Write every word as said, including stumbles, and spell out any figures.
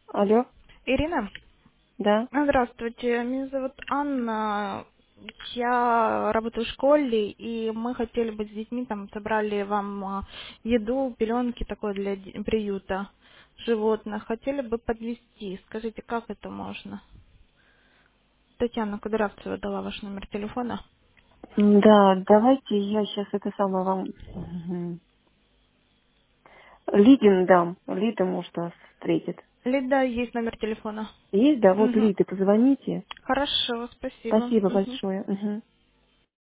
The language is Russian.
Алло, Ирина, да. здравствуйте. Меня зовут Анна. Я работаю в школе, и мы хотели бы с детьми, там, собрали вам а, еду, пеленки такое для ди- приюта животных. Хотели бы подвезти. Скажите, как это можно? Татьяна Кудрявцева дала ваш номер телефона. М, Да, давайте я сейчас это самое вам... Мгм. Лидин дам. Лида, может, вас встретит. Лида, есть номер телефона. Есть, да, вот Угу. Лиды, позвоните. Хорошо, спасибо. Спасибо Мгм. большое. Мгм.